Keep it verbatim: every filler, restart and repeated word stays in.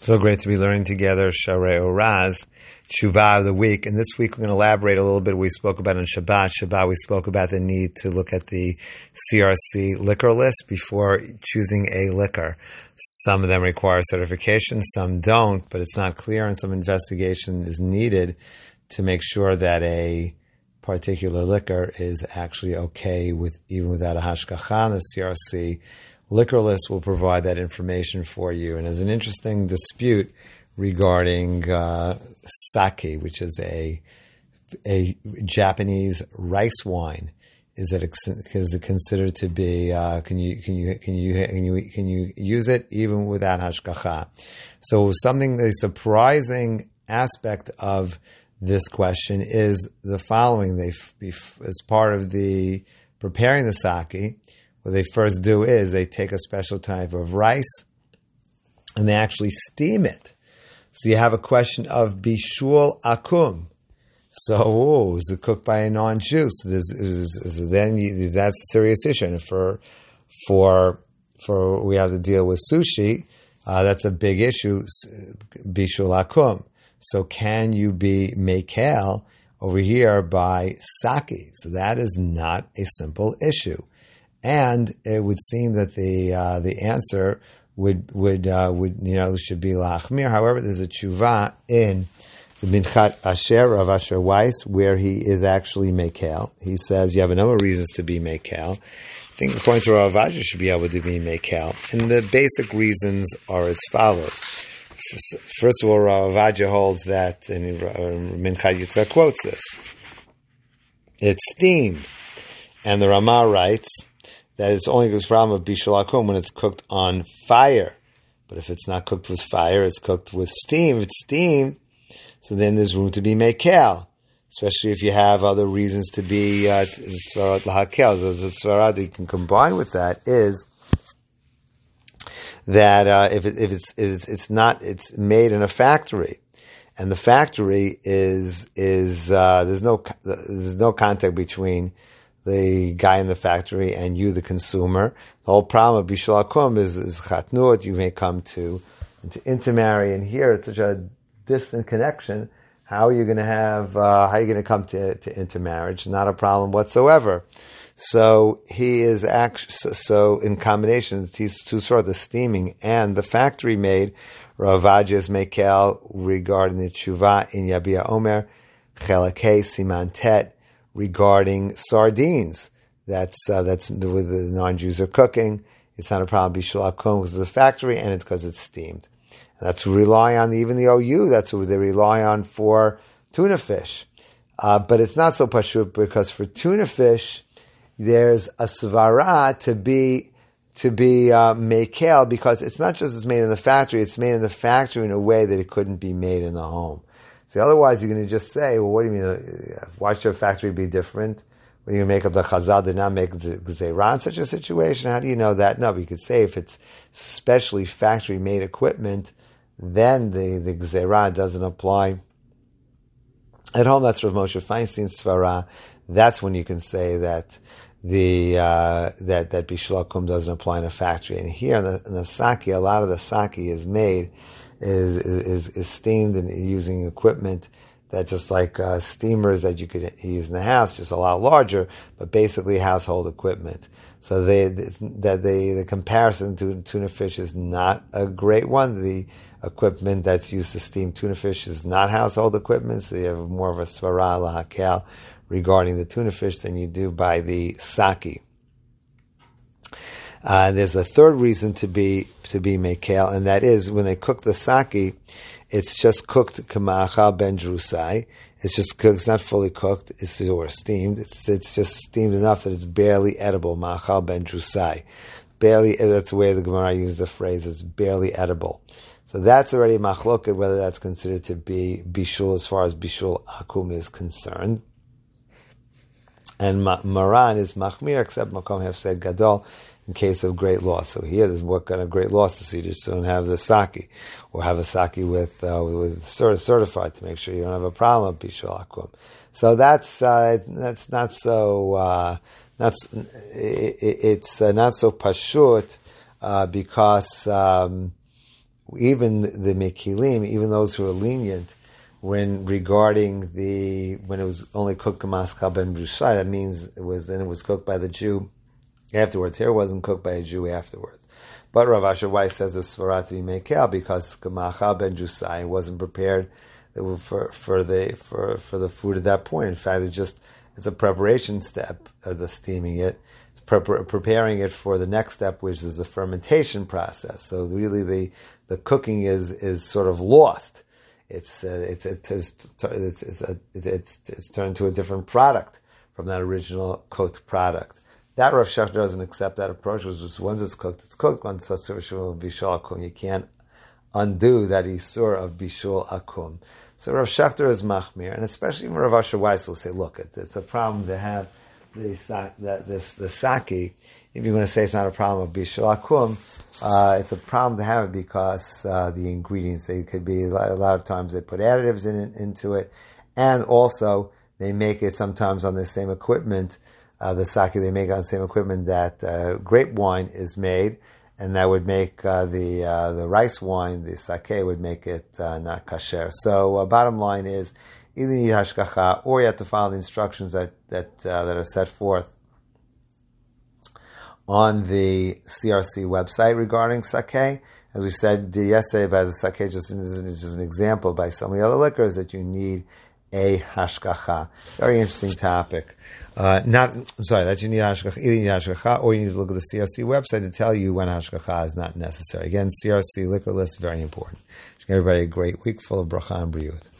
So great to be learning together, Sharei Oraz, Tshuva of the week. And this week we're going to elaborate a little bit. We spoke about on Shabbat. Shabbat, we spoke about the need to look at the C R C liquor list before choosing a liquor. Some of them require certification, some don't, but it's not clear, and some investigation is needed to make sure that a particular liquor is actually okay with even without a hashgacha. The C R C liquor list will provide that information for you. And there's an interesting dispute regarding uh, sake, which is a a Japanese rice wine. Is it is it considered to be? Uh, can you can you can you can you can you use it even without hashgacha? So something the surprising aspect of this question is the following: they as part of the preparing the sake, what they first do is they take a special type of rice and they actually steam it. So you have a question of bishul akum. So, oh, is it cooked by a non-Jew? So, there's, is, is, then you, that's a serious issue. And for for for we have to deal with sushi, uh, that's a big issue. Bishul akum. So, can you be mekel over here by sake? So that is not a simple issue. And it would seem that the uh, the answer would would uh, would you know should be lachmir. However, there's a tshuva in the Minchat Asher of Asher Weiss where he is actually mekel. He says you have a number of reasons to be mekel. I think according to Rav Avadia, you should be able to be mekel, and the basic reasons are as follows. First of all, Rav Avadia holds that, and Minchat Yitzchak quotes this. It's steamed, and the Ramah writes that it's only this problem of bishul akum when it's cooked on fire. But if it's not cooked with fire, it's cooked with steam. If it's steamed, so then there's room to be mekel, especially if you have other reasons to be svarat lahakel. The svarat that you can combine with that is that uh, if, it, if it's, it's it's not it's made in a factory, and the factory is is uh, there's no there's no contact between the guy in the factory and you, the consumer. The whole problem of bishul akum is, is chatnut. You may come to, to intermarry, and here it's such a distant connection. How are you going to have? Uh, how are you going to come to, to intermarriage? Not a problem whatsoever. So he is actually so, so in combination. These two sort of the steaming and the factory made. Rav Avadia's mekel regarding the tshuva in Yabia Omer Chelakei Siman Tet, regarding sardines. That's uh, that's with the non-Jews are cooking. It's not a problem bishul akum because it's a factory and it's because it's steamed. And that's what we rely on. Even the O U, that's what they rely on for tuna fish. Uh, but it's not so pashut because for tuna fish, there's a svara to be to be uh, mekel because it's not just it's made in the factory. It's made in the factory in a way that it couldn't be made in the home. So otherwise, you're going to just say, well, what do you mean? Why should a factory be different? When you make up the chazal, did not make gzeirah in such a situation? How do you know that? No, but you could say if it's specially factory-made equipment, then the, the gzeirah doesn't apply. At home, that's Rav Moshe Feinstein's svara. That's when you can say that the uh, that that bishul akum doesn't apply in a factory. And here in the, in the sake, a lot of the sake is made Is, is is steamed and using equipment that just like uh, steamers that you could use in the house, just a lot larger, but basically household equipment. So they that they the comparison to tuna fish is not a great one. The equipment that's used to steam tuna fish is not household equipment, so you have more of a svara lahakel regarding the tuna fish than you do by the sake. Uh, there's a third reason to be to be mekel, and that is when they cook the sake, it's just cooked k'ma'achal ben drusai. It's just cooked; it's not fully cooked, it's or steamed. It's it's just steamed enough that it's barely edible. Ma'achal ben drusai, barely. That's the way the Gemara uses the phrase. It's barely edible. So that's already machloket whether that's considered to be bishul as far as bishul akum is concerned. And Maran is machmir except makom hefsed gadol, in case of great loss. So here, there's what kind of great loss to see. Just don't have the sake, or have a sake with uh, with certified to make sure you don't have a problem with bishul akum. So that's uh, that's not so uh, not it, it's uh, not so pashut uh, because um, even the Mekilim, even those who are lenient, when regarding the when it was only cooked Kamaskal ben Brushai, that means it was then it was cooked by the Jew afterwards. Here it wasn't cooked by a Jew afterwards. But Rav Asher Weiss says the Svarat to be Mekel because Kamachal ben Jusai wasn't prepared for for the for for the food at that point. In fact, it's just it's a preparation step of the steaming it. It's pre- preparing it for the next step, which is the fermentation process. So really, the the cooking is is sort of lost. It's uh, it's it's it's it's, it's, a, it's it's it's turned to a different product from that original cooked product. That Rav Shechter doesn't accept that approach. Which is once it's cooked, it's cooked. Once it's bishul akum, you can't undo that isur of bishul akum. So Rav Shechter is machmir, and especially Rav Asher Weiss will say, look, it's, it's a problem to have the that this the sake. If you're going to say it's not a problem of bishul akum, uh, it's a problem to have it because uh, the ingredients, they could be, a lot, a lot of times they put additives in it, into it, and also they make it sometimes on the same equipment, uh, the sake they make on the same equipment that uh, grape wine is made, and that would make uh, the uh, the rice wine, the sake, would make it uh, not kasher. So uh, bottom line is, either you need hashgacha, or you have to follow the instructions that that uh, that are set forth on the C R C website regarding sake. As we said yesterday about the sake, just, just an example by some of the other liquors that you need a hashgacha. Very interesting topic. Uh, not, I'm sorry, that you need hashgacha, either you need hashgacha, or you need to look at the C R C website to tell you when hashgacha is not necessary. Again, C R C liquor list, very important. Everybody a great week full of bracha and briut.